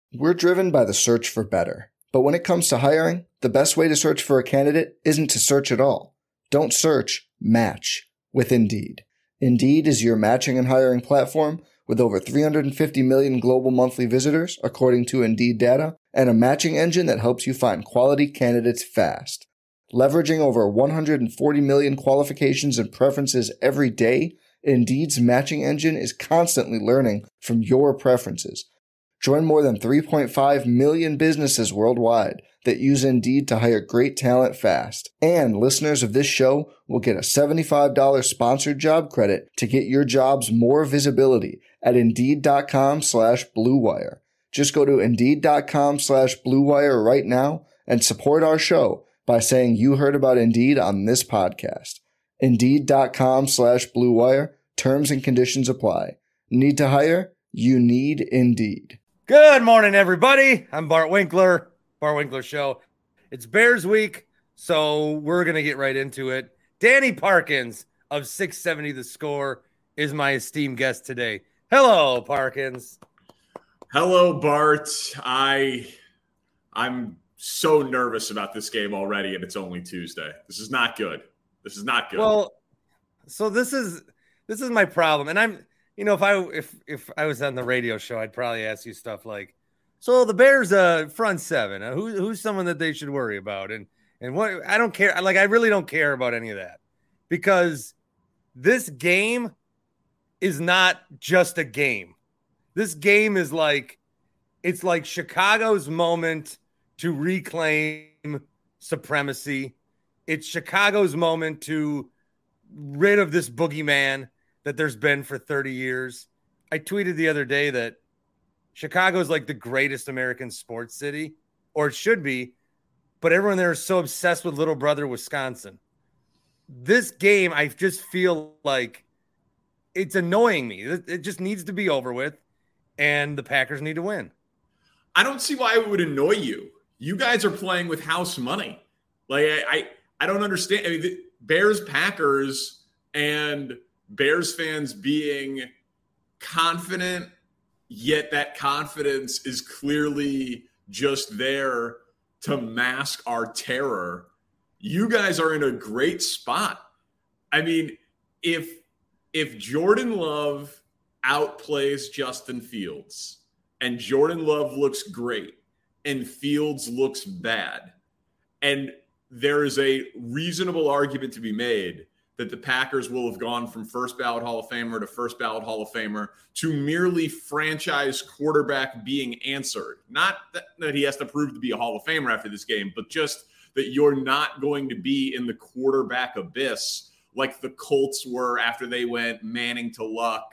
We're driven by the search for better. But when it comes to hiring, the best way to search for a candidate isn't to search at all. Don't search, match with Indeed. Indeed is your matching and hiring platform with over 350 million global monthly visitors, according to Indeed data, and a matching engine that helps you find quality candidates fast. Leveraging over 140 million qualifications and preferences every day, Indeed's matching engine is constantly learning from your preferences. Join more than 3.5 million businesses worldwide that use Indeed to hire great talent fast. And listeners of this show will get a $75 sponsored job credit to get your jobs more visibility at Indeed.com/Blue Wire. Just go to Indeed.com/Blue Wire right now and support our show by saying you heard about Indeed on this podcast. Indeed.com/Blue Wire. Terms and conditions apply. Need to hire? You need Indeed. Good morning, everybody. I'm Bart Winkler, Bart Winkler Show. It's Bears week, so we're going to get right into it. Danny Parkins of 670 The Score is my esteemed guest today. Hello, Parkins. Hello, Bart. I'm so nervous about this game already, and it's only Tuesday. This is not good. Well, so this is my problem, and I'm, you know, if I was on the radio show, I'd probably ask you stuff like, so the Bears front seven, who's someone that they should worry about, and what. I don't care. Like, I really don't care about any of that, because this game is not just a game. This game is like, it's like Chicago's moment to reclaim supremacy. It's Chicago's moment to rid of this boogeyman that there's been for 30 years. I tweeted the other day that Chicago is like the greatest American sports city, or it should be, but everyone there is so obsessed with little brother Wisconsin. This game, I just feel like it's annoying me. It just needs to be over with, and the Packers need to win. I don't see why it would annoy you. You guys are playing with house money. Like, I don't understand. I mean, the Bears, Packers, and Bears fans being confident, yet that confidence is clearly just there to mask our terror. You guys are in a great spot. I mean, if Jordan Love outplays Justin Fields and Jordan Love looks great and Fields looks bad, and there is a reasonable argument to be made that the Packers will have gone from first ballot Hall of Famer to first ballot Hall of Famer to merely franchise quarterback being answered. Not that he has to prove to be a Hall of Famer after this game, but just that you're not going to be in the quarterback abyss like the Colts were after they went Manning to Luck,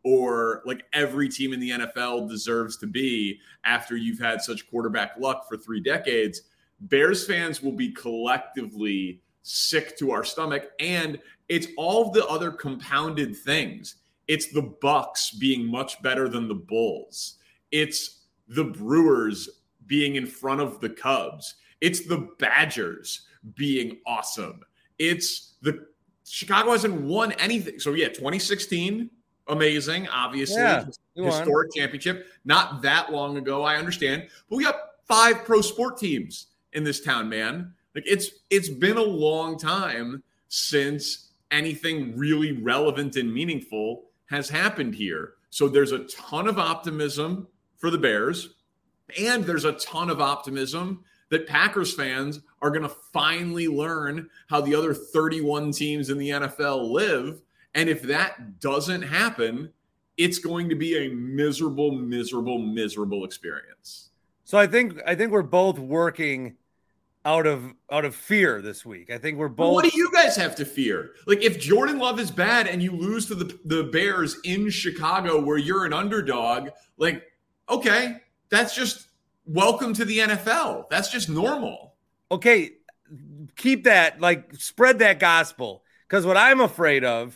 or like every team in the NFL deserves to be after you've had such quarterback luck for 3 decades. Bears fans will be collectively sick to our stomach, and it's all of the other compounded things. It's the Bucks being much better than the Bulls. It's the Brewers being in front of the Cubs. It's the Badgers being awesome. It's the Chicago hasn't won anything. So yeah, 2016, amazing, obviously. Yeah, historic championship. Not that long ago, I understand. But we got 5 pro sport teams in this town, man. Like, it's been a long time since anything really relevant and meaningful has happened here. So there's a ton of optimism for the Bears, and there's a ton of optimism that Packers fans are going to finally learn how the other 31 teams in the NFL live. And if that doesn't happen, it's going to be a miserable, miserable, miserable experience. So I think we're both working out of fear this week. I think we're both. What do you guys have to fear? Like, if Jordan Love is bad and you lose to the Bears in Chicago where you're an underdog, like, okay, that's just welcome to the NFL. That's just normal. Okay, keep that, like, spread that gospel. Because what I'm afraid of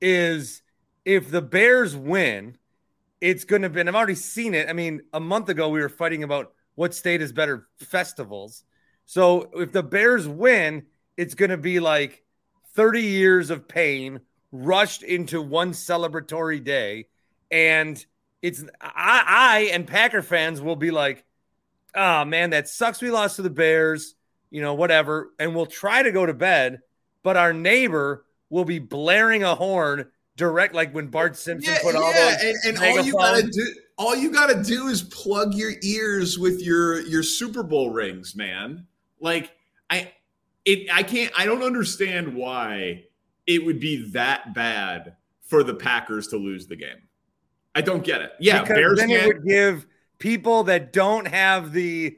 is if the Bears win, it's going to be, and I've already seen it. I mean, a month ago, we were fighting about what state is better festivals. So if the Bears win, it's going to be like 30 years of pain rushed into one celebratory day. And I and Packer fans will be like, oh man, that sucks. We lost to the Bears, whatever. And we'll try to go to bed, but our neighbor will be blaring a horn direct, like when Bart Simpson put all those. And all you gotta do is plug your ears with your Super Bowl rings, man. Like I don't understand why it would be that bad for the Packers to lose the game. I don't get it. Yeah, because Bears then it would give people that don't have the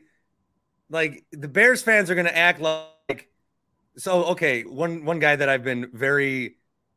Bears fans are going to act like. So okay, one guy that I've been very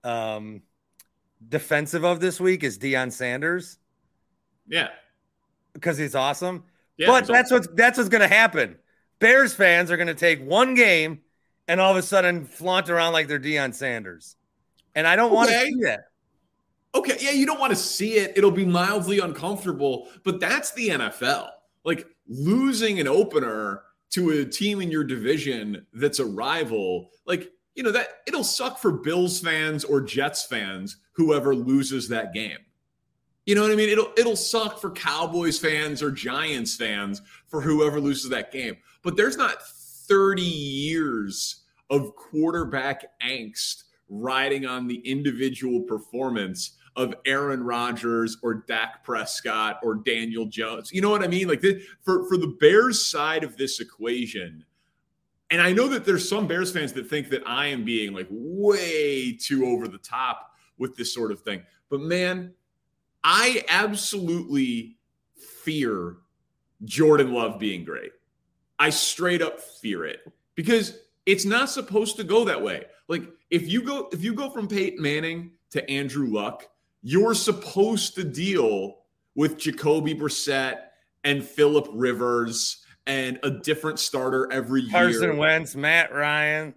defensive of this week is Deion Sanders. Yeah, because he's awesome. Yeah, but that's what's going to happen. Bears fans are going to take one game and all of a sudden flaunt around like they're Deion Sanders, and I don't want to see that. Okay, yeah, you don't want to see it. It'll be mildly uncomfortable, but that's the NFL. Like losing an opener to a team in your division that's a rival, that it'll suck for Bills fans or Jets fans, whoever loses that game. You know what I mean? It'll suck for Cowboys fans or Giants fans for whoever loses that game. But there's not 30 years of quarterback angst riding on the individual performance of Aaron Rodgers or Dak Prescott or Daniel Jones. You know what I mean? Like for the Bears side of this equation, and I know that there's some Bears fans that think that I am being like way too over the top with this sort of thing. But man, I absolutely fear Jordan Love being great. I straight up fear it because it's not supposed to go that way. Like if you go from Peyton Manning to Andrew Luck, you're supposed to deal with Jacoby Brissett and Phillip Rivers and a different starter every year. Carson Wentz, Matt Ryan,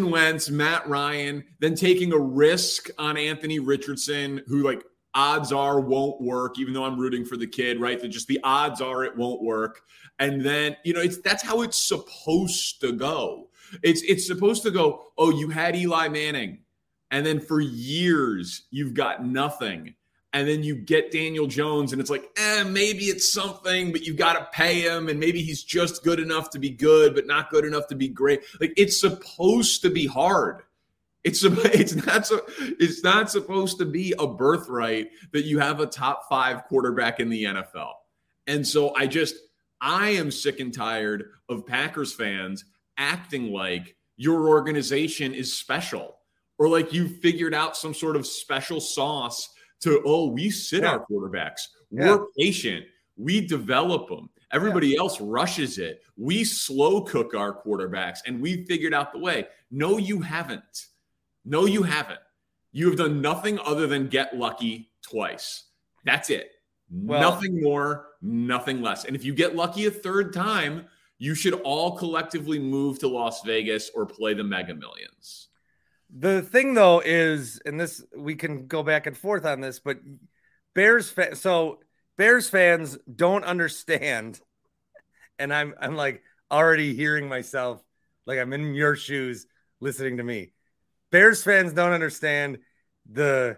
then taking a risk on Anthony Richardson, who odds are won't work, even though I'm rooting for the kid, right? That just the odds are it won't work. And then, that's how it's supposed to go. It's supposed to go, oh, you had Eli Manning. And then for years, you've got nothing. And then you get Daniel Jones, and it's like, maybe it's something, but you've got to pay him. And maybe he's just good enough to be good, but not good enough to be great. Like, it's supposed to be hard. It's not supposed to be a birthright that you have a top 5 quarterback in the NFL. And so I am sick and tired of Packers fans acting like your organization is special. Or like you figured out some sort of special sauce we sit our quarterbacks. We're patient. We develop them. Everybody else rushes it. We slow cook our quarterbacks and we figured out the way. No, you haven't. You have done nothing other than get lucky twice. That's it. Well, nothing more, nothing less. And if you get lucky a third time, you should all collectively move to Las Vegas or play the Mega Millions. The thing, though, is, and this we can go back and forth on this, but Bears fans don't understand, and I'm like already hearing myself like I'm in your shoes listening to me. Bears fans don't understand the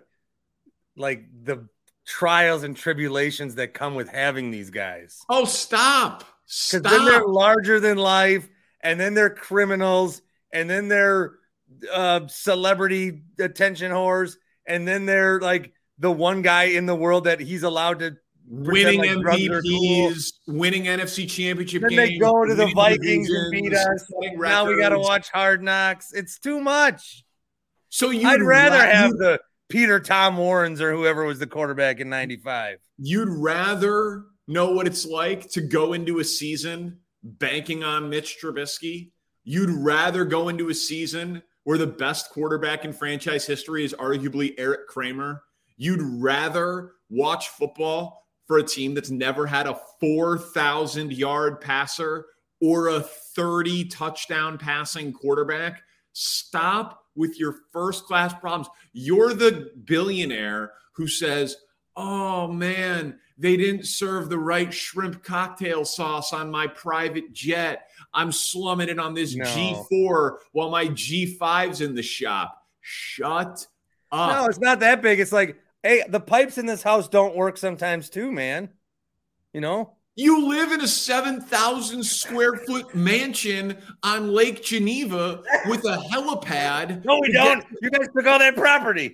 trials and tribulations that come with having these guys. Oh, stop! Because then they're larger than life, and then they're criminals, and then they're celebrity attention whores, and then they're like the one guy in the world that he's allowed to winning MVPs, winning NFC Championship games. Then they go to the Vikings and beat us. Now we got to watch Hard Knocks. It's too much. So I'd rather have the Peter Tom Warrens or whoever was the quarterback in '95. You'd rather know what it's like to go into a season banking on Mitch Trubisky. You'd rather go into a season where the best quarterback in franchise history is arguably Eric Kramer. You'd rather watch football for a team that's never had a 4,000-yard passer or a 30-touchdown passing quarterback. Stop with your first-class problems. You're the billionaire who says, oh, man, they didn't serve the right shrimp cocktail sauce on my private jet. I'm slumming it on this G4 while my G5's in the shop. Shut up. No, it's not that big. It's like, Hey, the pipes in this house don't work sometimes too, man. You know? You live in a 7,000 square foot mansion on Lake Geneva with a helipad. No, we don't. You guys took all that property.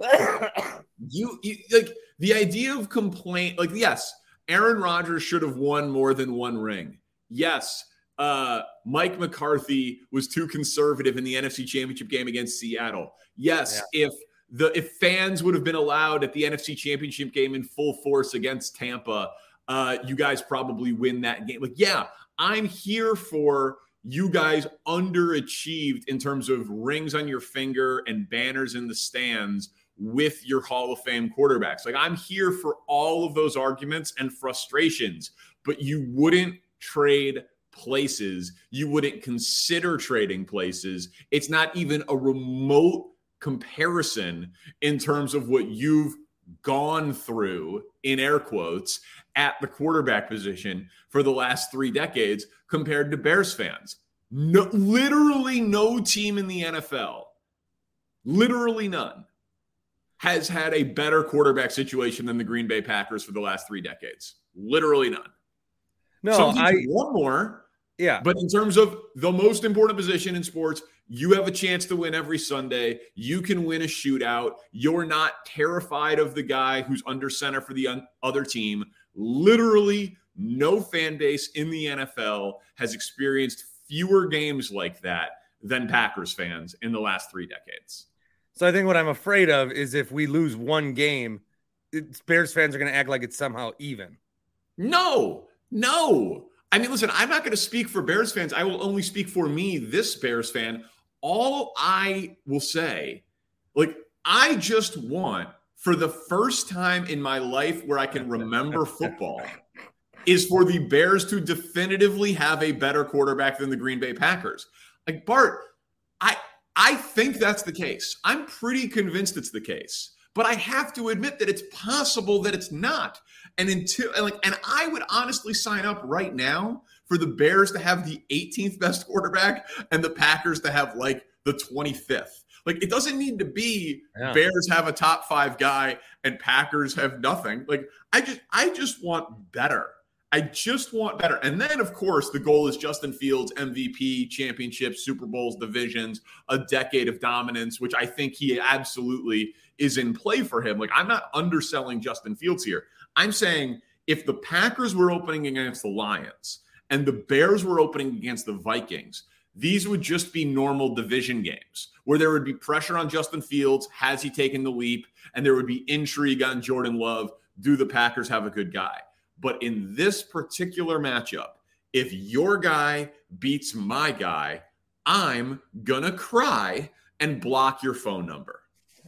You like the idea of complaint. Like, yes, Aaron Rodgers should have won more than one ring. Yes, Mike McCarthy was too conservative in the NFC Championship game against Seattle. Yes, if fans would have been allowed at the NFC Championship game in full force against Tampa, you guys probably win that game. Like, yeah, I'm here for you guys underachieved in terms of rings on your finger and banners in the stands with your Hall of Fame quarterbacks. Like, I'm here for all of those arguments and frustrations, but you wouldn't trade places. You wouldn't consider trading places. It's not even a remote comparison in terms of what you've gone through, in air quotes, at the quarterback position for the last 3 decades compared to Bears fans. No, literally no team in the NFL, literally none, has had a better quarterback situation than the Green Bay Packers for the last 3 decades. Literally none. No, Some teams want more. Yeah. But in terms of the most important position in sports, you have a chance to win every Sunday. You can win a shootout. You're not terrified of the guy who's under center for the other team. Literally, no fan base in the NFL has experienced fewer games like that than Packers fans in the last 3 decades. So I think what I'm afraid of is if we lose one game, Bears fans are going to act like it's somehow even. No. I mean, listen, I'm not going to speak for Bears fans. I will only speak for me, this Bears fan. All I will say, like, I just want, for the first time in my life where I can remember football, is for the Bears to definitively have a better quarterback than the Green Bay Packers. Like, Bart, I think that's the case. I'm pretty convinced it's the case. But I have to admit that it's possible that it's not. And I would honestly sign up right now for the Bears to have the 18th best quarterback and the Packers to have like the 25th. Like, it doesn't need to be Bears have a top 5 guy and Packers have nothing. Like, I just want better. I just want better. And then, of course, the goal is Justin Fields, MVP, championships, Super Bowls, divisions, a decade of dominance, which I think he absolutely is in play for him. Like, I'm not underselling Justin Fields here. I'm saying if the Packers were opening against the Lions and the Bears were opening against the Vikings, these would just be normal division games where there would be pressure on Justin Fields. Has he taken the leap? And there would be intrigue on Jordan Love. Do the Packers have a good guy? But in this particular matchup, if your guy beats my guy, I'm going to cry and block your phone number.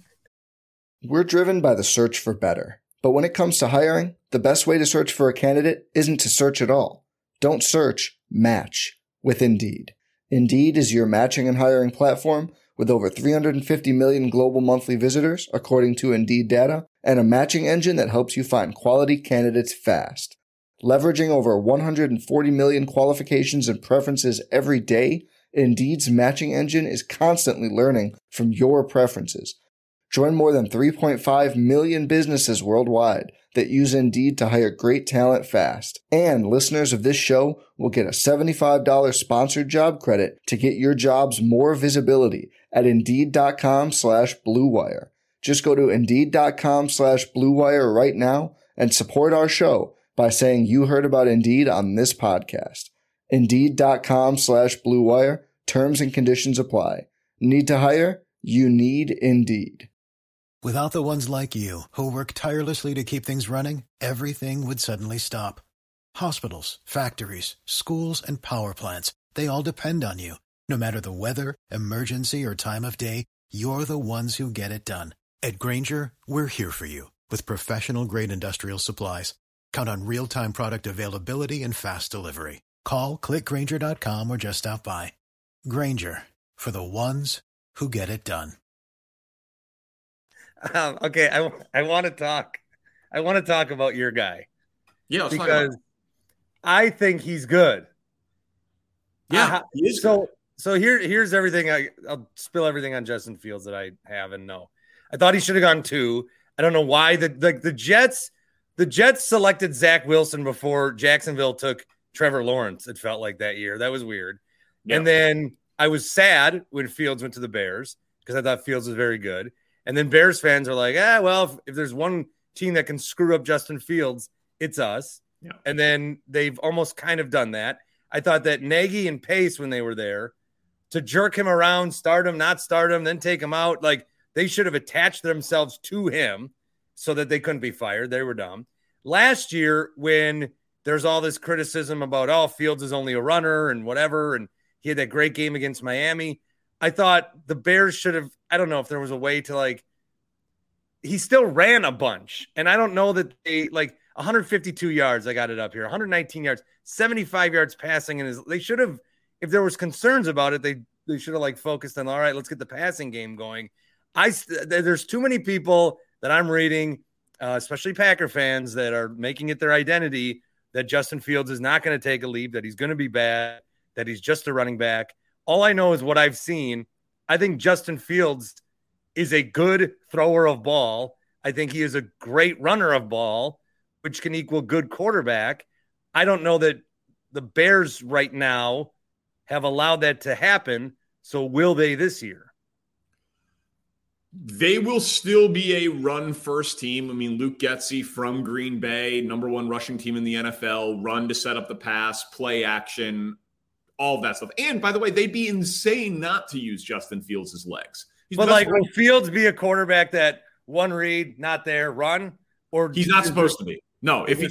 We're driven by the search for better. But when it comes to hiring, the best way to search for a candidate isn't to search at all. Don't search, match with Indeed. Indeed is your matching and hiring platform with over 350 million global monthly visitors, according to Indeed data, and a matching engine that helps you find quality candidates fast. Leveraging over 140 million qualifications and preferences every day, Indeed's matching engine is constantly learning from your preferences. Join more than 3.5 million businesses worldwide that use Indeed to hire great talent fast. And listeners of this show will get a $75 sponsored job credit to get your jobs more visibility at Indeed.com/Blue Wire. Just go to Indeed.com/Blue Wire right now and support our show by saying you heard about Indeed on this podcast. Indeed.com/Blue Wire. Terms and conditions apply. Need to hire? You need Indeed. Without the ones like you, who work tirelessly to keep things running, everything would suddenly stop. Hospitals, factories, schools, and power plants, they all depend on you. No matter the weather, emergency, or time of day, you're the ones who get it done. At Grainger, we're here for you with professional-grade industrial supplies. Count on real-time product availability and fast delivery. Call, clickgrainger.com, or just stop by. Grainger, for the ones who get it done. Okay, I want to talk. I want to talk about your guy. Yeah, because I think he's good. Yeah, he is so good. So here's everything. I'll spill everything on Justin Fields that I have and know. I thought he should have gone 2. I don't know why the Jets selected Zach Wilson before Jacksonville took Trevor Lawrence. It felt like that year. That was weird. Yep. And then I was sad when Fields went to the Bears because I thought Fields was very good. And then Bears fans are like, well, if there's one team that can screw up Justin Fields, it's us. Yeah. And then they've almost kind of done that. I thought that Nagy and Pace, when they were there, to jerk him around, start him, not start him, then take him out, like they should have attached themselves to him so that they couldn't be fired. They were dumb. Last year, when there's all this criticism about, Fields is only a runner and whatever, and he had that great game against Miami, I thought the Bears should have, I don't know if there was a way to he still ran a bunch. And I don't know that they 152 yards. I got it up here, 119 yards, 75 yards passing. And they should have, if there was concerns about it, they should have focused on, all right, let's get the passing game going. There's too many people that I'm reading, especially Packer fans, that are making it their identity that Justin Fields is not going to take a leap, that he's going to be bad, that he's just a running back. All I know is what I've seen. I think Justin Fields is a good thrower of ball. I think he is a great runner of ball, which can equal good quarterback. I don't know that the Bears right now have allowed that to happen. So will they this year? They will still be a run-first team. I mean, Luke Getsy from Green Bay, number one rushing team in the NFL, run to set up the pass, play action, all of that stuff. And, by the way, they'd be insane not to use Justin Fields' legs. But, will Fields be a quarterback that one read, not there, run? Or he's not supposed to be. No, if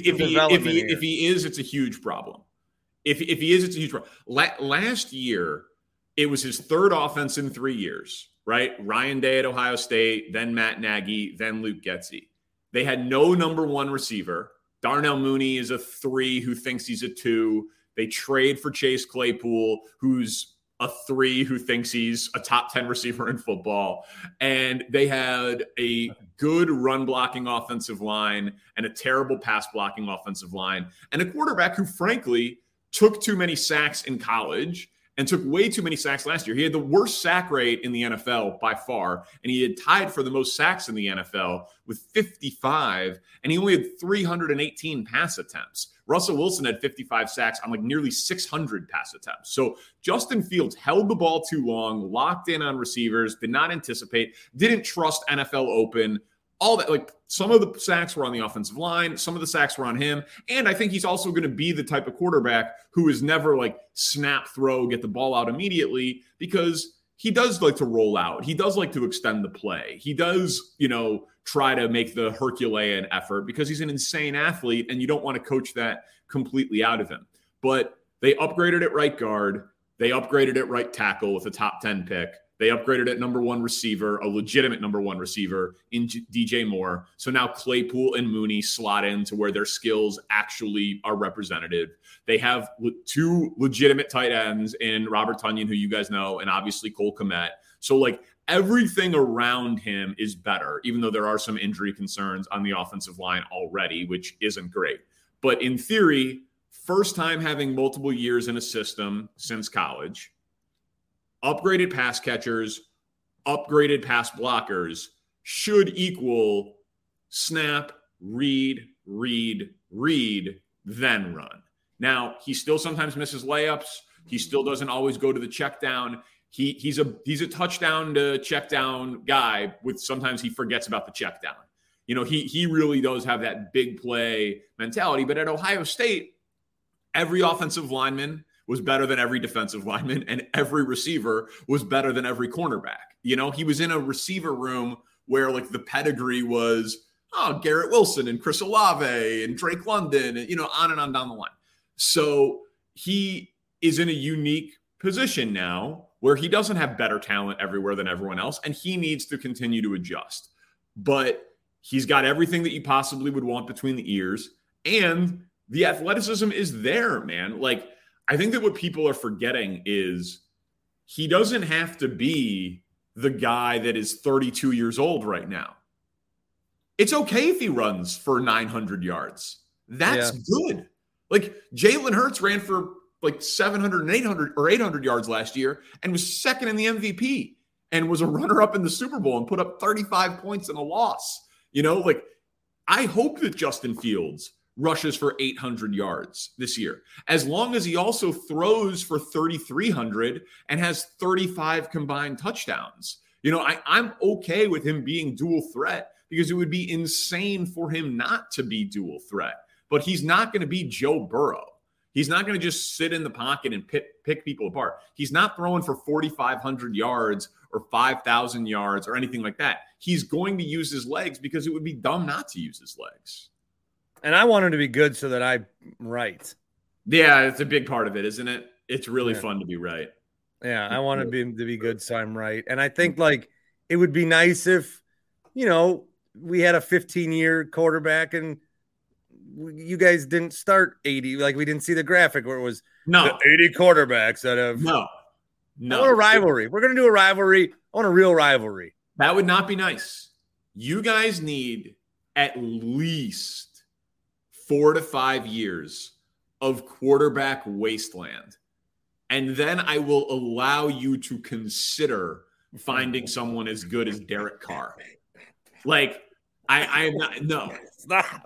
he is, it's a huge problem. If he is, it's a huge problem. Last year, it was his third offense in 3 years. Right? Ryan Day at Ohio State, then Matt Nagy, then Luke Getsy. They had no number one receiver. Darnell Mooney is a 3 who thinks he's a 2. They trade for Chase Claypool, who's a 3 who thinks he's a top 10 receiver in football. And they had a good run blocking offensive line and a terrible pass blocking offensive line and a quarterback who, frankly, took too many sacks in college and took way too many sacks last year. He had the worst sack rate in the NFL by far, and he had tied for the most sacks in the NFL with 55, and he only had 318 pass attempts. Russell Wilson had 55 sacks on nearly 600 pass attempts. So Justin Fields held the ball too long, locked in on receivers, did not anticipate, didn't trust NFL open. All that, some of the sacks were on the offensive line. Some of the sacks were on him. And I think he's also going to be the type of quarterback who is never snap, throw, get the ball out immediately, because he does like to roll out. He does like to extend the play. He does, try to make the Herculean effort because he's an insane athlete and you don't want to coach that completely out of him. But they upgraded at right guard. They upgraded at right tackle with a top 10 pick. They upgraded at number one receiver, a legitimate number one receiver in DJ Moore. So now Claypool and Mooney slot into where their skills actually are representative. They have 2 legitimate tight ends in Robert Tonyan, who you guys know, and obviously Cole Kmet. So everything around him is better, even though there are some injury concerns on the offensive line already, which isn't great. But in theory, first time having multiple years in a system since college, upgraded pass catchers, upgraded pass blockers should equal snap, read, then run. Now, he still sometimes misses layups. He still doesn't always go to the check down. He's a touchdown to check down guy with sometimes he forgets about the check down. He really does have that big play mentality. But at Ohio State, every offensive lineman was better than every defensive lineman, and every receiver was better than every cornerback. He was in a receiver room where the pedigree was, Garrett Wilson and Chris Olave and Drake London, and, on and on down the line. So he is in a unique position now where he doesn't have better talent everywhere than everyone else, and he needs to continue to adjust. But he's got everything that you possibly would want between the ears, and the athleticism is there, man. I think that what people are forgetting is he doesn't have to be the guy that is 32 years old right now. It's okay if he runs for 900 yards. That's good. Jalen Hurts ran for 700 and 800 or 800 yards last year and was second in the MVP and was a runner-up in the Super Bowl and put up 35 points in a loss. Like I hope that Justin Fields rushes for 800 yards this year, as long as he also throws for 3,300 and has 35 combined touchdowns. I'm okay with him being dual threat because it would be insane for him not to be dual threat. But he's not going to be Joe Burrow. He's not going to just sit in the pocket and pick people apart. He's not throwing for 4,500 yards or 5,000 yards or anything like that. He's going to use his legs because it would be dumb not to use his legs. And I want him to be good so that I'm right. Yeah, it's a big part of it, isn't it? It's really fun to be right. Yeah, I want him to be good so I'm right. And I think like it would be nice if, we had a 15-year quarterback and you guys didn't start 80. Like we didn't see the graphic where it was the 80 quarterbacks that have. No. I want a rivalry. We're going to do a rivalry. I want a real rivalry. That would not be nice. You guys need at least 4 to 5 years of quarterback wasteland. And then I will allow you to consider finding someone as good as Derek Carr. Like, I am not, no. Stop.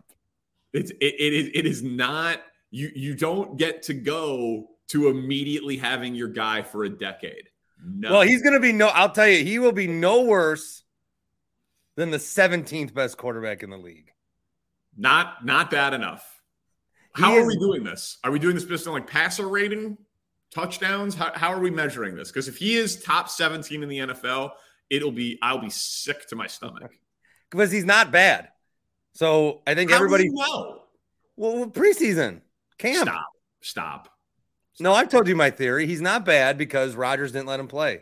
It is not, you don't get to go to immediately having your guy for a decade. No. Well, he's going to be I'll tell you, he will be no worse than the 17th best quarterback in the league. Not bad enough. How are we doing this? Are we doing this based on like passer rating, touchdowns? How are we measuring this? Because if he is top 17 in the NFL, I'll be sick to my stomach. Because he's not bad. So I think everybody. Well, preseason camp. Stop. No, I've told you my theory. He's not bad because Rodgers didn't let him play.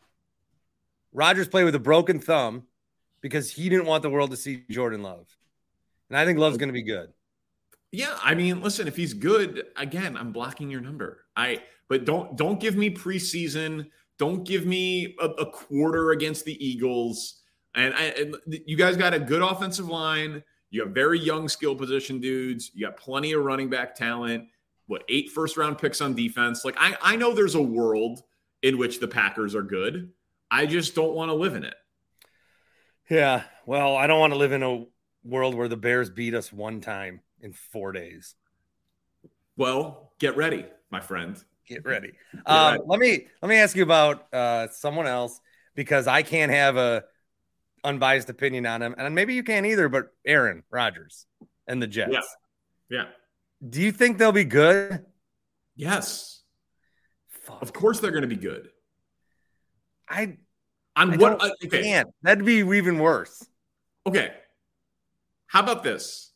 Rodgers played with a broken thumb because he didn't want the world to see Jordan Love. And I think Love's going to be good. Yeah, I mean, listen, if he's good, again, I'm blocking your number. But don't give me preseason. Don't give me a quarter against the Eagles. And you guys got a good offensive line. You have very young skill position dudes. You got plenty of running back talent. 8 first-round picks on defense? Like, I know there's a world in which the Packers are good. I just don't want to live in it. Yeah, well, I don't want to live in a world where the Bears beat us one time in 4 days. Well, get ready, my friend. Get ready. Let me ask you about someone else because I can't have a unbiased opinion on him, and maybe you can't either. But Aaron Rodgers and the Jets. Yeah. Do you think they'll be good? Yes. Fuck. Of course they're going to be good. I Okay. Can't. That'd be even worse. Okay. How about this?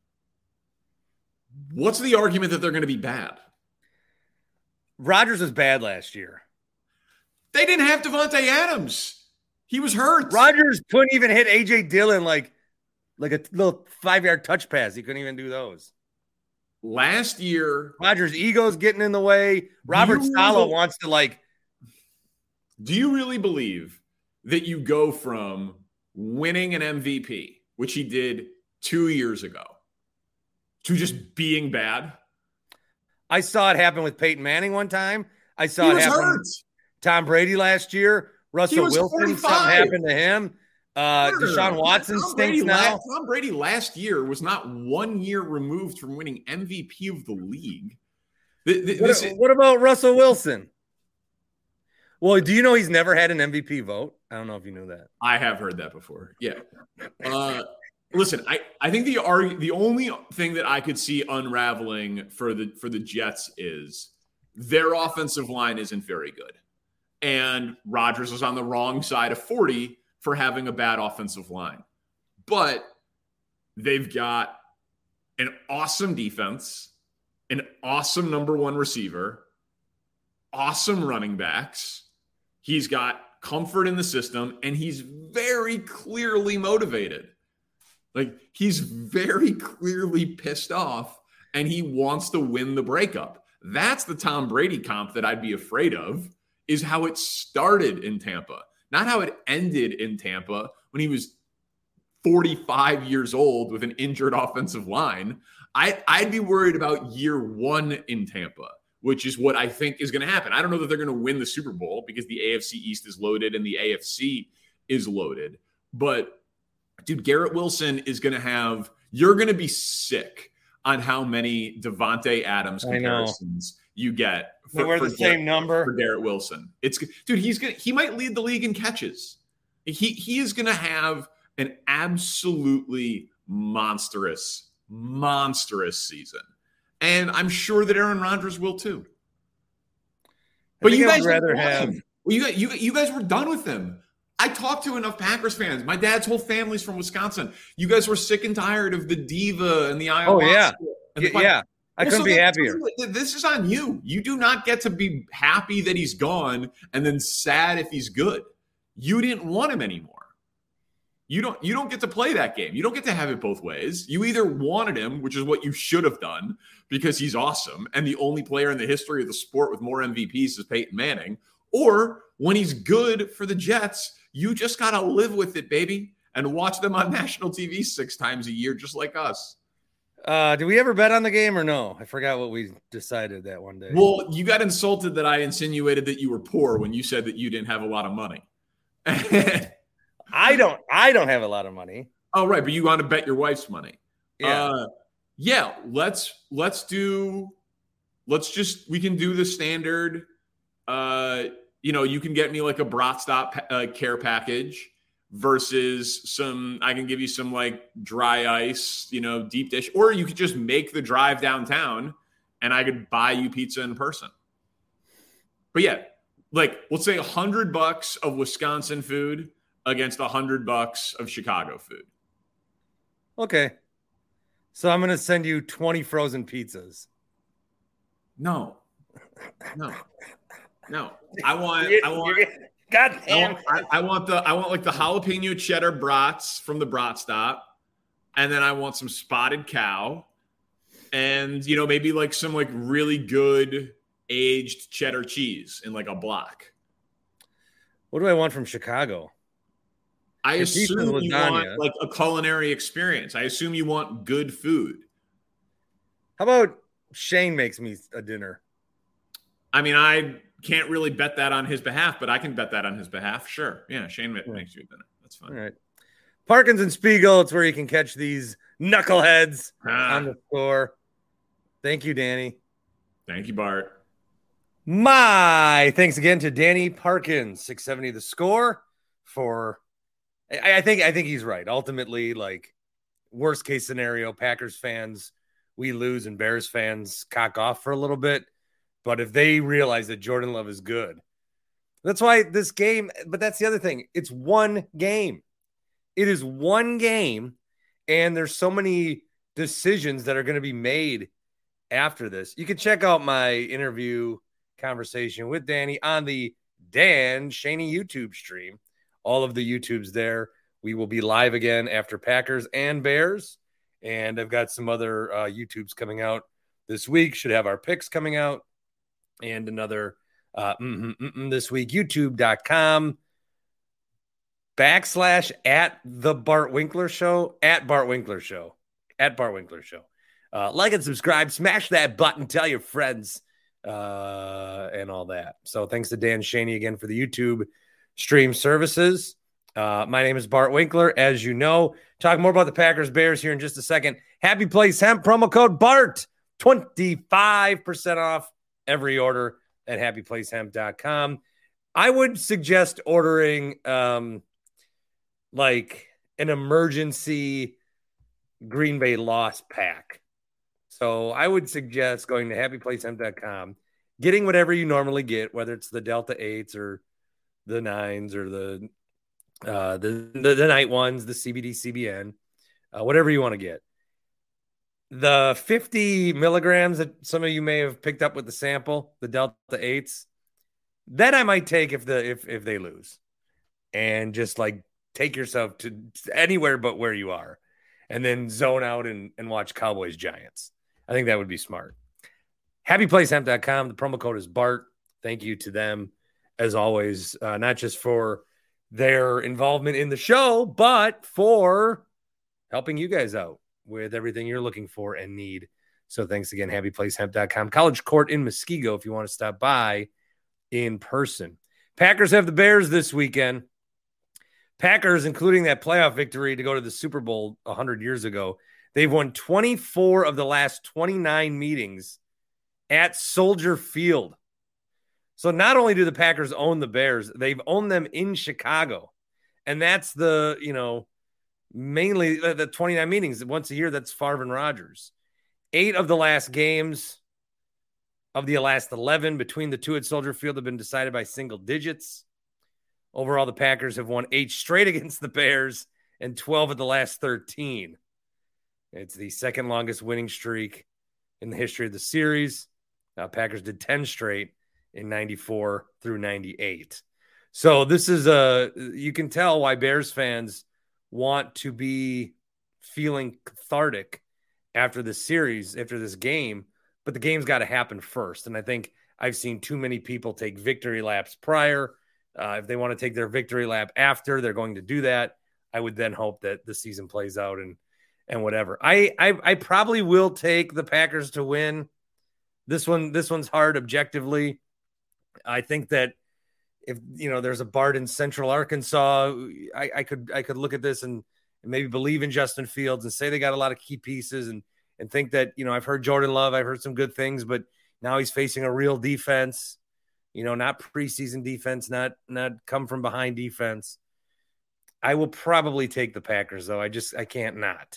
What's the argument that they're going to be bad? Rodgers was bad last year. They didn't have Devontae Adams. He was hurt. Rodgers couldn't even hit A.J. Dillon like a little 5-yard touch pass. He couldn't even do those. Last year, Rodgers' ego's getting in the way. Robert Saleh wants to Do you really believe that you go from winning an MVP, which he did 2 years ago, to just being bad? I saw it happen with Peyton Manning one time. I saw it happen with Tom Brady last year. Russell Wilson, 45. something happened to him. Deshaun Watson stinks now. Tom Brady last year was not 1 year removed from winning MVP of the league. What about Russell Wilson? Well, do you know he's never had an MVP vote? I don't know if you knew that. I have heard that before. Yeah. Listen, I think the only thing that I could see unraveling for the Jets is their offensive line isn't very good. And Rodgers was on the wrong side of 40 for having a bad offensive line. But they've got an awesome defense, an awesome number one receiver, awesome running backs. He's got comfort in the system, and he's very clearly motivated. Like, he's very clearly pissed off, and he wants to win the breakup. That's the Tom Brady comp that I'd be afraid of, is how it started in Tampa, not how it ended in Tampa when he was 45 years old with an injured offensive line. I'd be worried about year one in Tampa, which is what I think is going to happen. I don't know that they're going to win the Super Bowl because the AFC East is loaded and the AFC is loaded. But Dude, Garrett Wilson is going to have – you're going to be sick on how many Devontae Adams comparisons you get. We're the same number. For Garrett Wilson. Dude, he might lead the league in catches. He is going to have an absolutely monstrous season. And I'm sure that Aaron Rodgers will too. But you guys rather have him. Well, you guys were done with him. I talked to enough Packers fans. My dad's whole family's from Wisconsin. You guys were sick and tired of the diva and the ayahuasca. Oh, yeah. Yeah. I couldn't be happier. This is on you. You do not get to be happy that he's gone and then sad if he's good. You didn't want him anymore. You don't get to play that game. You don't get to have it both ways. You either wanted him, which is what you should have done because he's awesome and the only player in the history of the sport with more MVPs is Peyton Manning, or when he's good for the Jets, you just got to live with it, baby, and watch them on national TV 6 times a year, just like us. Do we ever bet on the game or no? I forgot what we decided that one day. Well, you got insulted that I insinuated that you were poor when you said that you didn't have a lot of money. I don't have a lot of money. Oh, right. But you want to bet your wife's money. Yeah. We can do the standard. You can get me like a Brat Stop care package versus I can give you some like dry ice, deep dish, or you could just make the drive downtown and I could buy you pizza in person. But yeah, like let's say $100 of Wisconsin food against $100 of Chicago food. Okay. So I'm going to send you 20 frozen pizzas. No. I want like the jalapeno cheddar brats from the Brat Stop. And then I want some spotted cow and, maybe like some like really good aged cheddar cheese in like a block. What do I want from Chicago? I assume you want like a culinary experience. I assume you want good food. How about Shane makes me a dinner? I mean, I can't really bet that on his behalf, but I can bet that on his behalf. Sure. Yeah, Shane makes you a dinner. That's fine. All right. Parkins and Spiegel, it's where you can catch these knuckleheads on the score. Thank you, Danny. Thank you, Bart. Thanks again to Danny Parkins, 670 The Score for I think he's right. Ultimately, like worst case scenario, Packers fans, we lose and Bears fans cock off for a little bit. But if they realize that Jordan Love is good, that's why this game, but that's the other thing. It's one game. It is one game. And there's so many decisions that are going to be made after this. You can check out my interview conversation with Danny on the Dan Shaney YouTube stream. All of the YouTubes there. We will be live again after Packers and Bears. And I've got some other YouTubes coming out this week. Should have our picks coming out. And another this week, youtube.com/ at the Bart Winkler Show, at Bart Winkler Show. Like and subscribe, smash that button, tell your friends, and all that. So thanks to Dan Shaney again for the YouTube stream services. My name is Bart Winkler, as you know. Talk more about the Packers Bears here in just a second. Happy Place Hemp, promo code BART, 25% off every order at happyplacehemp.com. I would suggest ordering like an emergency Green Bay loss pack. So I would suggest going to happyplacehemp.com, getting whatever you normally get, whether it's the Delta 8s or the 9s or the night ones, the CBD, CBN, whatever you want to get. The 50 milligrams that some of you may have picked up with the sample, the Delta 8s, that I might take if they lose, and just like take yourself to anywhere but where you are, and then zone out and watch Cowboys Giants. I think that would be smart. HappyPlaceHemp.com. The promo code is BART. Thank you to them as always, not just for their involvement in the show, but for helping you guys out with everything you're looking for and need. So thanks again, happyplacehemp.com. College Court in Muskego if you want to stop by in person. Packers have the Bears this weekend. Packers, including that playoff victory to go to the Super Bowl 100 years ago, they've won 24 of the last 29 meetings at Soldier Field. So not only do the Packers own the Bears, they've owned them in Chicago. And that's mainly the 29 meetings. Once a year, that's Favre and Rodgers. 8 of the last games of the last 11 between the two at Soldier Field have been decided by single digits. Overall, the Packers have won 8 straight against the Bears and 12 of the last 13. It's the second longest winning streak in the history of the series. Packers did 10 straight in 94 through 98. So this is you can tell why Bears fans want to be feeling cathartic after the series, after this game, but the game's got to happen first. And I think I've seen too many people take victory laps prior. If they want to take their victory lap after, they're going to do that. I would then hope that the season plays out and whatever. I probably will take the Packers to win. This one's hard objectively. I think that if there's a Bart in Central Arkansas, I could look at this and maybe believe in Justin Fields and say they got a lot of key pieces and think that I've heard Jordan Love, I've heard some good things, but now he's facing a real defense. Not preseason defense, not come from behind defense. I will probably take the Packers, though. I can't not.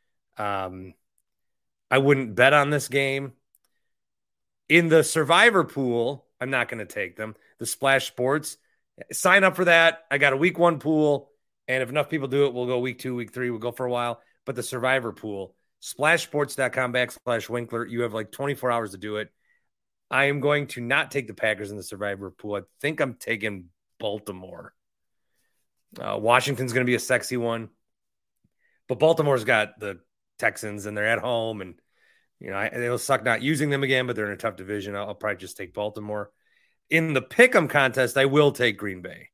I wouldn't bet on this game. In the survivor pool, I'm not going to take them. The Splash Sports, sign up for that. I got a week 1 pool, and if enough people do it, we'll go week 2, week 3. We'll go for a while. But the survivor pool, splashsports.com/Winkler. You have like 24 hours to do it. I am going to not take the Packers in the survivor pool. I think I'm taking Baltimore. Washington's going to be a sexy one. But Baltimore's got the Texans, and they're at home. And, it'll suck not using them again, but they're in a tough division. I'll probably just take Baltimore. In the Pick'em contest, I will take Green Bay.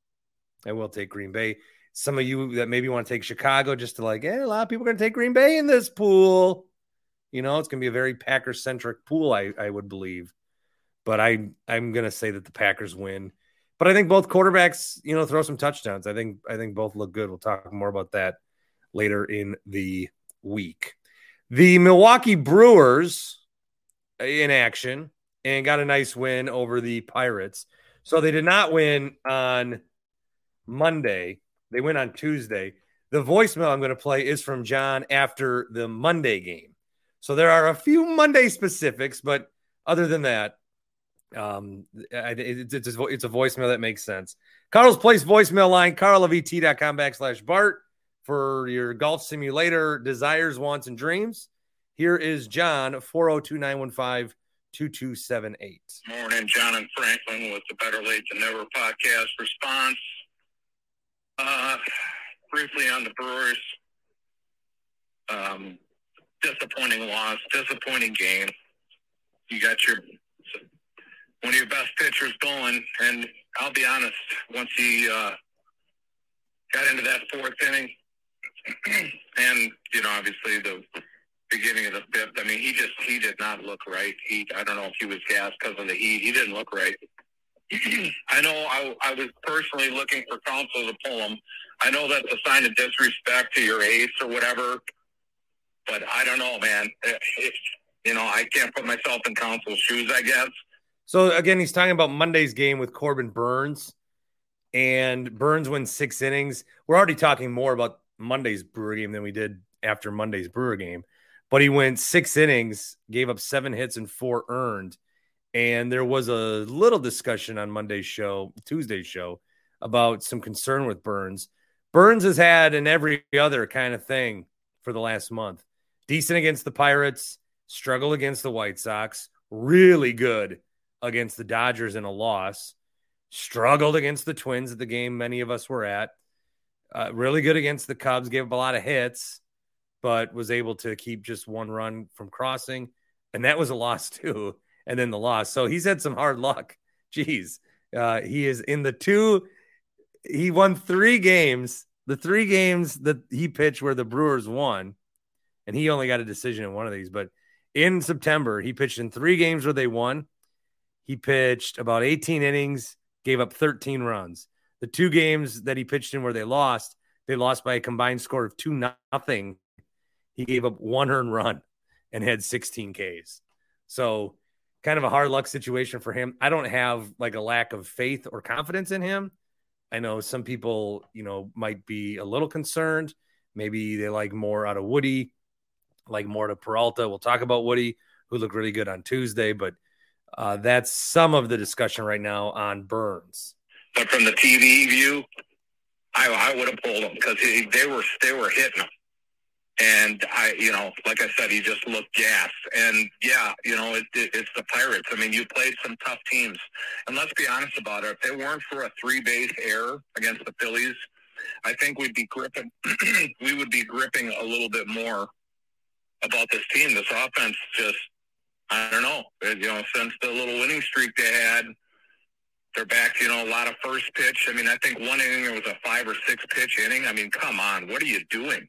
Some of you that maybe want to take Chicago just to a lot of people are going to take Green Bay in this pool. It's going to be a very Packer-centric pool, I would believe. But I'm going to say that the Packers win. But I think both quarterbacks, throw some touchdowns. I think both look good. We'll talk more about that later in the week. The Milwaukee Brewers in action and got a nice win over the Pirates. So they did not win on Monday. They win on Tuesday. The voicemail I'm going to play is from John after the Monday game. So there are a few Monday specifics, but other than that, it's a voicemail that makes sense. Carl's Place voicemail line, carlovt.com/Bart for your golf simulator desires, wants, and dreams. Here is John, 402-915-2278. Morning, John and Franklin with the Better Late Than Never podcast response. Briefly on the Brewers. Disappointing loss, disappointing game. You got one of your best pitchers going, and I'll be honest, once he got into that 4th inning, and obviously the beginning of the 5th, I mean, he did not look right. I don't know if he was gassed because of the heat. He didn't look right. I know I was personally looking for counsel to pull him. I know that's a sign of disrespect to your ace or whatever, but I don't know, man. I can't put myself in counsel's shoes, I guess. So, again, he's talking about Monday's game with Corbin Burns, and Burns wins 6 innings. We're already talking more about Monday's Brewer game than we did after Monday's Brewer game, but he went 6 innings, gave up 7 hits and 4 earned, and there was a little discussion on Tuesday's show, about some concern with Burns. Burns has had an every other kind of thing for the last month. Decent against the Pirates, struggle against the White Sox, really good against the Dodgers in a loss, struggled against the Twins at the game many of us were at, really good against the Cubs, gave up a lot of hits, but was able to keep just 1 run from crossing, and that was a loss too, and then the loss. So he's had some hard luck. Jeez. He is in he won 3 games. The 3 games that he pitched where the Brewers won, and he only got a decision in one of these, but in September, he pitched in 3 games where they won. He pitched about 18 innings, gave up 13 runs. The 2 games that he pitched in where they lost, They lost by a combined score of 2-0. He gave up 1 earned run and had 16 Ks. So kind of a hard luck situation for him. I don't have like a lack of faith or confidence in him. I know some people, might be a little concerned. Maybe they like more out of Woody, like more to Peralta. We'll talk about Woody, who looked really good on Tuesday, but that's some of the discussion right now on Burns. But from the TV view, I would have pulled him because they were hitting him. And like I said, he just looked gassed. And yeah, it's the Pirates. I mean, you played some tough teams, and let's be honest about it. If it weren't for a 3-base error against the Phillies, I think we'd be gripping. We would be gripping a little bit more about this team. This offense just, I don't know. Since the little winning streak they had, they're back to, a lot of first pitch. I mean, I think one inning there was a 5 or 6 pitch inning. I mean, come on, what are you doing?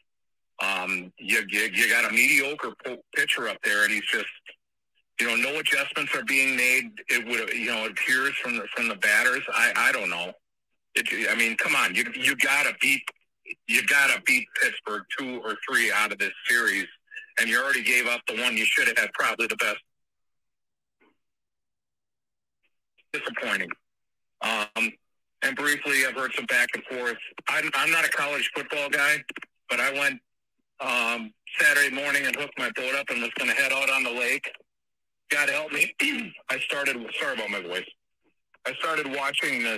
You got a mediocre pitcher up there, and he's just, no adjustments are being made. It would, it appears from the batters. I don't know. I mean, come on, you gotta beat Pittsburgh 2 or 3 out of this series, and you already gave up the one you should have had, probably the best. Disappointing. And briefly, I've heard some back and forth. I'm not a college football guy, but I went Saturday morning and hooked my boat up and was going to head out on the lake. God help me. Sorry about my voice. I started watching this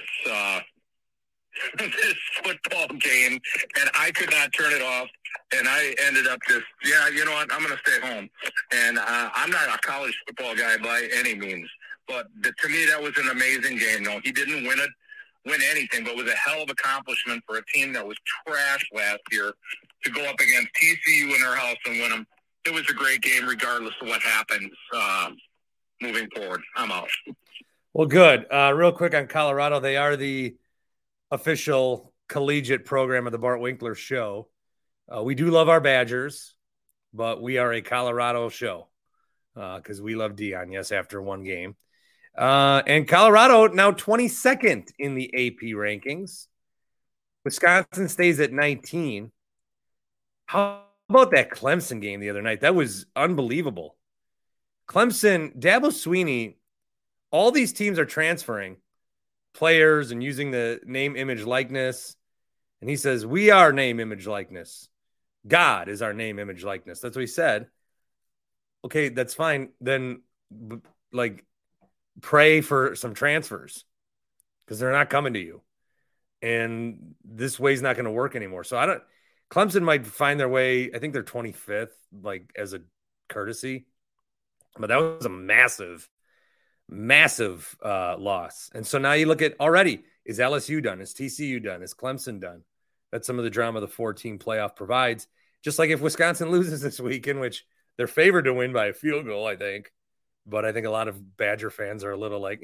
this football game, and I could not turn it off. And I ended up just, you know what, I'm going to stay home. And I'm not a college football guy by any means, but to me that was an amazing game. No, he didn't win anything, but it was a hell of an accomplishment for a team that was trash last year to go up against TCU in their house and win them. It was a great game regardless of what happens moving forward. I'm out. Well, good. Real quick on Colorado, they are the official collegiate program of the Bart Winkler Show. We do love our Badgers, but we are a Colorado show because we love Deion, yes, after one game. And Colorado now 22nd in the AP rankings. Wisconsin stays at 19. How about that Clemson game the other night? That was unbelievable. Clemson, Dabo Swinney, all these teams are transferring players and using the name, image, likeness. And he says, we are name, image, likeness. God is our name, image, likeness. That's what he said. Okay, that's fine. Then, pray for some transfers because they're not coming to you. And this way's not going to work anymore. So Clemson might find their way. I think they're 25th, as a courtesy. But that was a massive loss. And so now you look at already, is LSU done? Is TCU done? Is Clemson done? That's some of the drama the 4-team playoff provides. Just like if Wisconsin loses this week, in which they're favored to win by a field goal, I think. But I think a lot of Badger fans are a little we're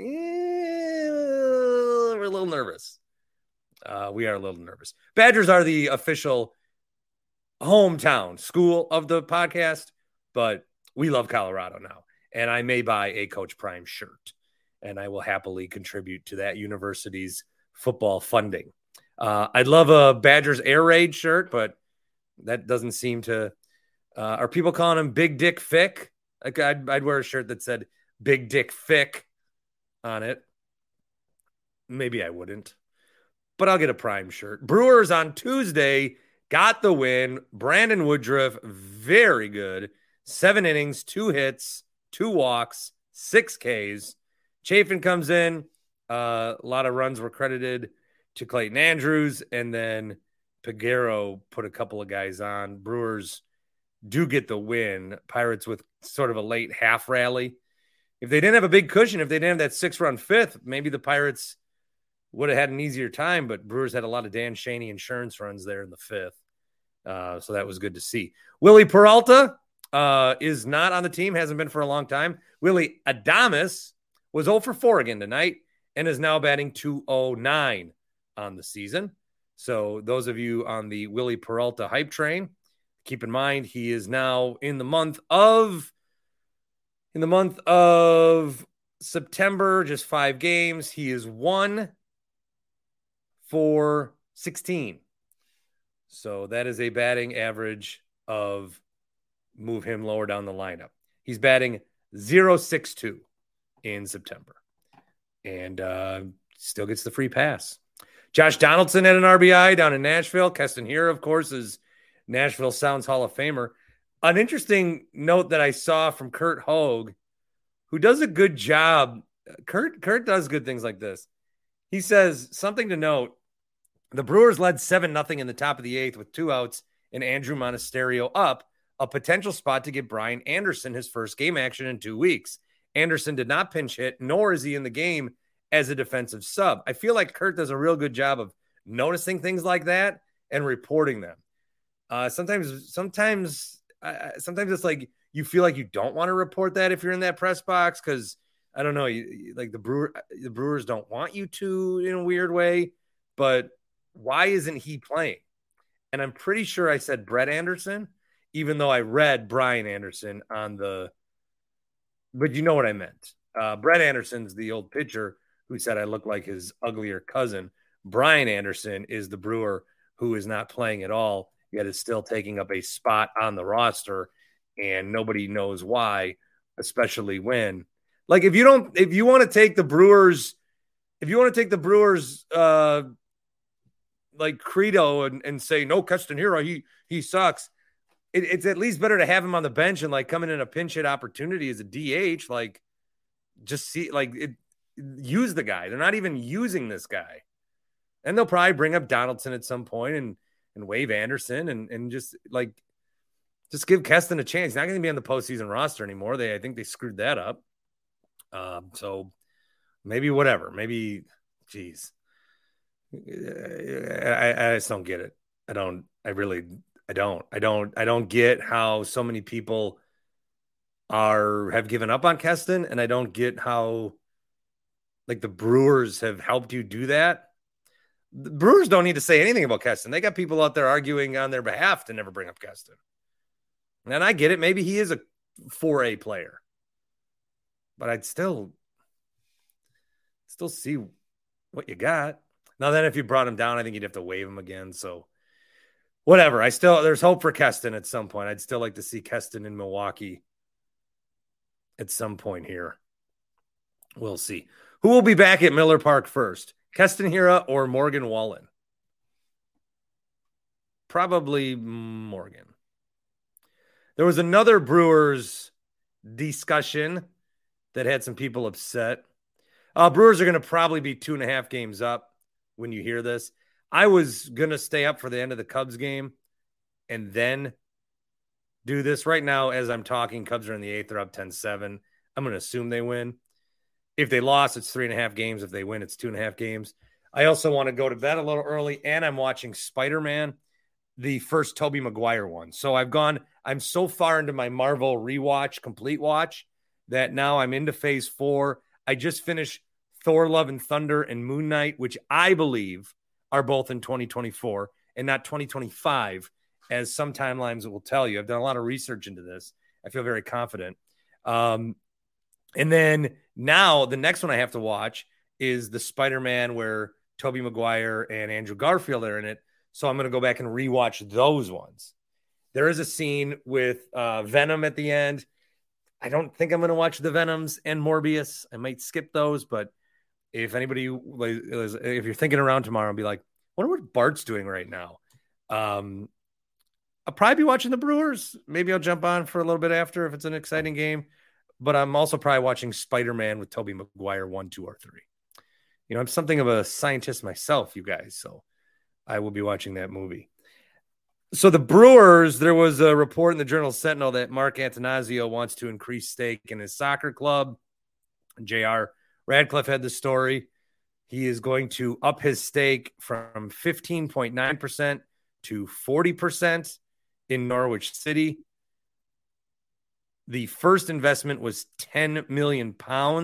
a little nervous. We are a little nervous. Badgers are the official hometown school of the podcast, but we love Colorado now. And I may buy a Coach Prime shirt, and I will happily contribute to that university's football funding. I'd love a Badgers Air Raid shirt, but that doesn't seem to are people calling him Big Dick Fick? I'd wear a shirt that said Big Dick Fick on it. Maybe I wouldn't, but I'll get a Prime shirt. Brewers on Tuesday got the win. Brandon Woodruff, very good. 7 innings, 2 hits, 2 walks, 6 Ks. Chafin comes in. A lot of runs were credited to Clayton Andrews, and then Peguero put a couple of guys on. Brewers do get the win. Pirates with sort of a late half rally. If they didn't have a big cushion, if they didn't have that 6-run fifth, maybe the Pirates would have had an easier time, but Brewers had a lot of Dan Shaney insurance runs there in the 5th. So that was good to see. Willie Peralta is not on the team, hasn't been for a long time. Willie Adames was 0 for 4 again tonight and is now batting .209 on the season. So those of you on the Willie Peralta hype train, keep in mind he is now in the month of September, just 5 games. He is 1 for 16 So that is a batting average of move him lower down the lineup. He's batting 0.62 in September and still gets the free pass. Josh Donaldson had an RBI down in Nashville. Keston Hiura, of course, is Nashville Sounds Hall of Famer. An interesting note that I saw from Kurt Hogue, who does a good job. Kurt does good things like this. He says something to note. The Brewers led 7-0 in the top of the 8th with 2 outs and Andrew Monasterio up, a potential spot to get Brian Anderson his first game action in 2 weeks. Anderson did not pinch hit, nor is he in the game as a defensive sub. I feel like Kurt does a real good job of noticing things like that and reporting them. Sometimes it's like you feel like you don't want to report that if you're in that press box because I don't know, like the Brewers don't want you to in a weird way, but why isn't he playing? And I'm pretty sure I said Brett Anderson, even though I read Brian Anderson but you know what I meant. Brett Anderson's the old pitcher who said I look like his uglier cousin. Brian Anderson is the Brewer who is not playing at all, yet is still taking up a spot on the roster, and nobody knows why, especially when, like, if you want to take the Brewers, like credo and say no, Keston Hiura, he sucks. It's at least better to have him on the bench and like coming in a pinch hit opportunity as a DH. Like, just see, like, use the guy. They're not even using this guy, and they'll probably bring up Donaldson at some point and waive Anderson and just give Keston a chance. He's not going to be on the postseason roster anymore. I think they screwed that up. So maybe whatever. Maybe, geez. I just don't get it. I don't get how so many people have given up on Keston, and I don't get how like the Brewers have helped you do that. The Brewers don't need to say anything about Keston. They got people out there arguing on their behalf to never bring up Keston. And I get it. Maybe he is a 4A player, but I'd still see what you got. Now then, if you brought him down, I think you'd have to waive him again. So whatever. There's hope for Keston at some point. I'd still like to see Keston in Milwaukee at some point here. We'll see. Who will be back at Miller Park first? Keston Hiura or Morgan Wallen? Probably Morgan. There was another Brewers discussion that had some people upset. Brewers are going to probably be 2.5 games up when you hear this. I was going to stay up for the end of the Cubs game and then do this. Right now, as I'm talking, Cubs are in the 8th. They're up 10-7. I'm going to assume they win. If they lost, it's 3.5 games. If they win, it's 2.5 games. I also want to go to bed a little early, and I'm watching Spider-Man, the first Tobey Maguire one. So I'm so far into my Marvel rewatch, complete watch, that now I'm into phase 4. I just finished Thor, Love and Thunder and Moon Knight, which I believe are both in 2024 and not 2025, as some timelines will tell you. I've done a lot of research into this. I feel very confident. And then now the next one I have to watch is the Spider-Man where Tobey Maguire and Andrew Garfield are in it. So I'm going to go back and rewatch those ones. There is a scene with Venom at the end. I don't think I'm going to watch the Venoms and Morbius. I might skip those, but if anybody, if you're thinking around tomorrow and be like, I wonder what Bart's doing right now. I'll probably be watching the Brewers. Maybe I'll jump on for a little bit after if it's an exciting game. But I'm also probably watching Spider-Man with Tobey Maguire 1, 2, or 3. You know, I'm something of a scientist myself, you guys. So I will be watching that movie. So the Brewers, there was a report in the Journal Sentinel that Mark Antanasio wants to increase stake in his soccer club. J.R. Radcliffe had the story. He is going to up his stake from 15.9% to 40% in Norwich City. The first investment was £10 million.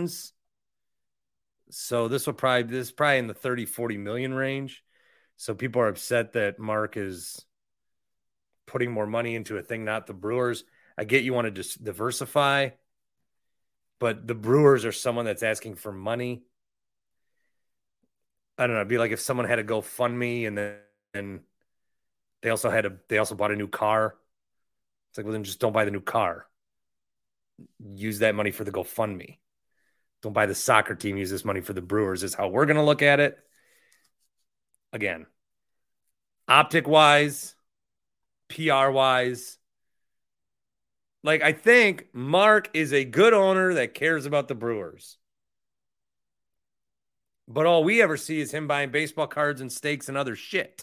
So this is probably in the 30, 40 million range. So people are upset that Mark is putting more money into a thing, not the Brewers. I get you want to just diversify, but the Brewers are someone that's asking for money. I don't know. It'd be like if someone had a GoFundMe and then They also bought a new car. It's like, well, then just don't buy the new car. Use that money for the GoFundMe. Don't buy the soccer team. Use this money for the Brewers is how we're going to look at it. Again, optic-wise, PR-wise, like, I think Mark is a good owner that cares about the Brewers. But all we ever see is him buying baseball cards and steaks and other shit.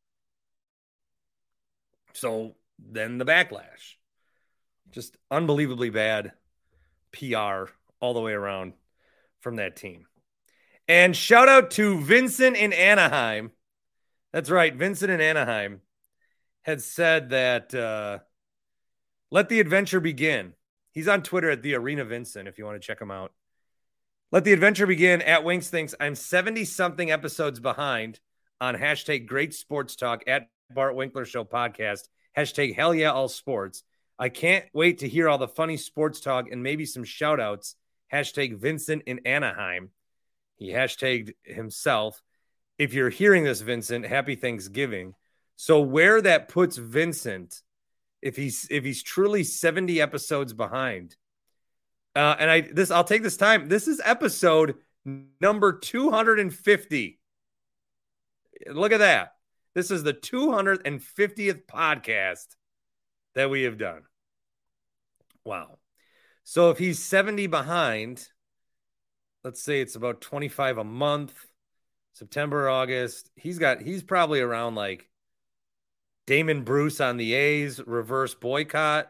So then the backlash. Just unbelievably bad PR all the way around from that team. And shout out to Vincent in Anaheim. That's right. Vincent in Anaheim had said that let the adventure begin. He's on Twitter at the Arena Vincent if you want to check him out. Let the adventure begin. At Winks thinks I'm 70-something episodes behind on hashtag Great Sports Talk at Bart Winkler Show podcast. Hashtag Hell Yeah All Sports. I can't wait to hear all the funny sports talk and maybe some shout outs. Hashtag Vincent in Anaheim. He hashtagged himself. If you're hearing this, Vincent, happy Thanksgiving. So where that puts Vincent, if he's truly 70 episodes behind, I'll take this time. This is episode number 250. Look at that. This is the 250th podcast that we have done. Wow. So if he's 70 behind, let's say it's about 25 a month, September, August, he's probably around like Damon Bruce on the A's, reverse boycott.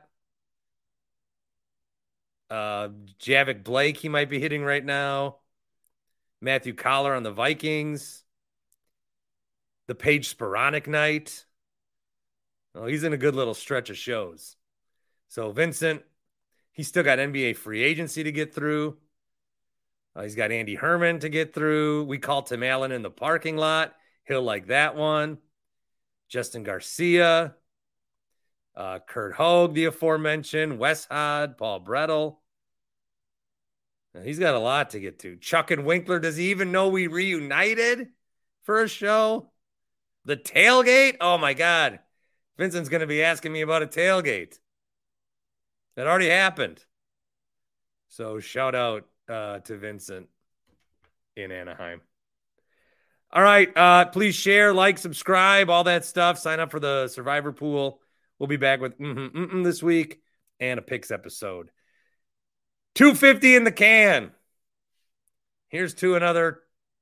Javik Blake, he might be hitting right now. Matthew Collar on the Vikings. The Paige Sporonic night. Oh, he's in a good little stretch of shows. So Vincent, he's still got NBA free agency to get through. He's got Andy Herman to get through. We call Tim Allen in the parking lot. He'll like that one. Justin Garcia. Kurt Hogue, the aforementioned. Wes Hod. Paul Brettel. Now, he's got a lot to get to. Chuck and Winkler, does he even know we reunited for a show? The tailgate? Oh, my God. Vincent's going to be asking me about a tailgate. That already happened. So shout out to Vincent in Anaheim. All right. Please share, like, subscribe, all that stuff. Sign up for the Survivor Pool. We'll be back with this week and a picks episode. 250 in the can. Here's to another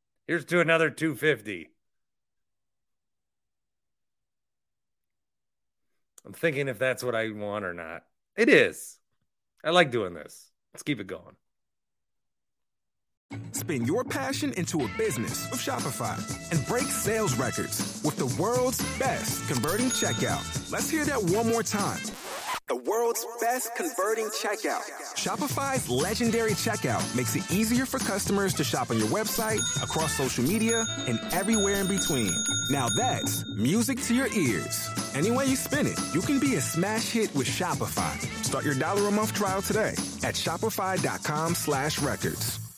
250. I'm thinking if that's what I want or not. It is. I like doing this. Let's keep it going. Spin your passion into a business with Shopify and break sales records with the world's best converting checkout. Let's hear that one more time. The world's best converting checkout. Shopify's legendary checkout makes it easier for customers to shop on your website, across social media, and everywhere in between. Now that's music to your ears. Any way you spin it, you can be a smash hit with Shopify. Start your $1 a month trial today at shopify.com/records.